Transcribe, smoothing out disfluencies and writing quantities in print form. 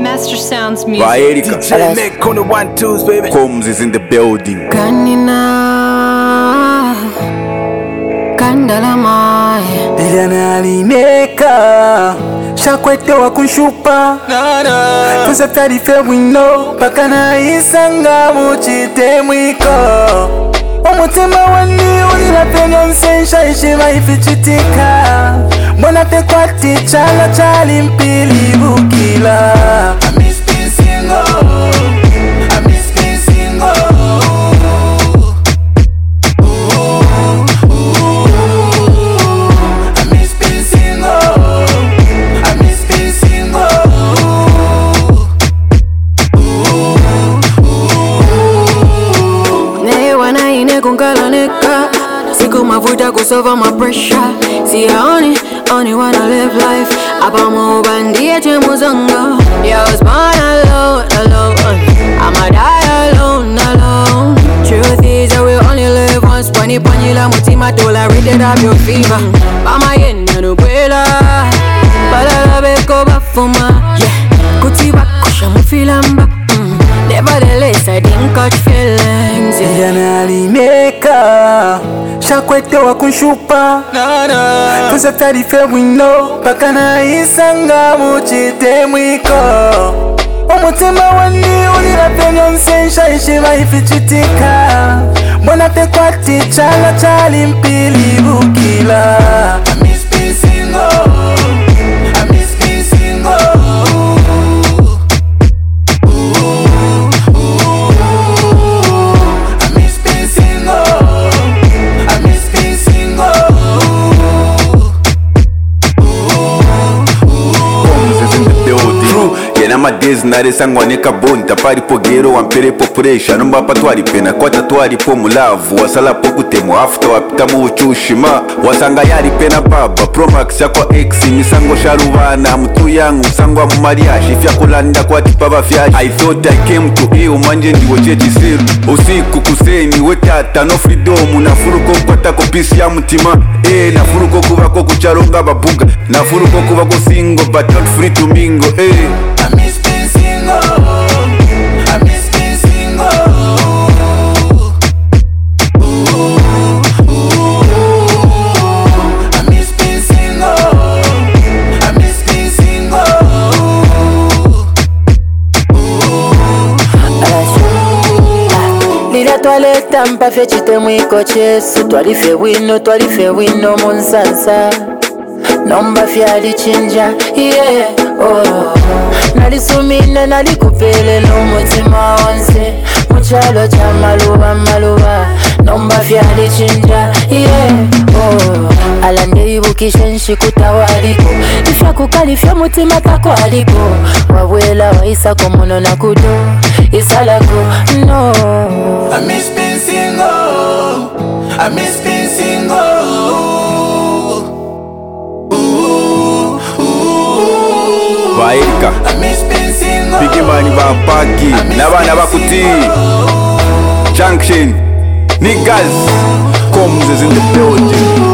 Master Sounds music. By Erika. DJ Nick on the 1-2s, baby. Combs is in the building. Kanina Kandala mai Iliana alineka Shakwete wa kunshupa Tuza tarife wino Pakana isanga muchite mwiko Omutima wani unila penya nsensha ishima ifichitika Mwana tekwati chala chali mpili bukila I miss being single I miss being single I miss being single I miss being single Nei wana ine kungalaneka Siku mafuta kusova my pressure See I only wanna live life Abamo bandie chemuzanga Yeah, I was born alone I'ma die alone Truth is that we only live once Pani la mutima tolerate up your fever Mama yena nukwela Balala beko bafuma Yeah, kutiba kusha mufilamba Nevertheless, I didn't catch feelings Iliana alineka Shakwete wa kunshupa Tuza tarife wino Pakana isanga muchite mwiko Omutima wani unila penya nsensha ishima ifichitika Mwana tekwati chala chali mpili bukila I miss being single I miss being single Days nare sangwaneka bonta pari pogero wampere population nomba patwari pena kwata twari po mulavu wasala po kutemo after wapita mu uchushima wasanga yari pena baba promax yakwa ex misango sharubana mtu yangu sangwa mu mariage ifya kulanda kwa tipaba fyaje I thought I came to you manje ndiwo cheti siru usiku kuseni wetata no freedom na furuko kwata ko peace ya mutima na furuko kubako kucharonga babuga na furuko kubako single but not free to mingle I miss being single I miss being single I miss being single I miss being single Lila toilette mpa fechite mwiko chesu Twalife wino munsansa Nomba fyali chinja, yeah, oh Nalisumine nalikupele n'umutima wonse Muchalo cha maluba Nomba fyali chinja, yeah, oh Alande ibukishe nshikutawaliko Ifya kukalifya mutima tako aliko Wawela waisa komuno na kudo Isalako, no I miss being single I miss being single By Erika. Big Mani Vampaki Nabana Bakuti Junction Niggas Combs is in the building.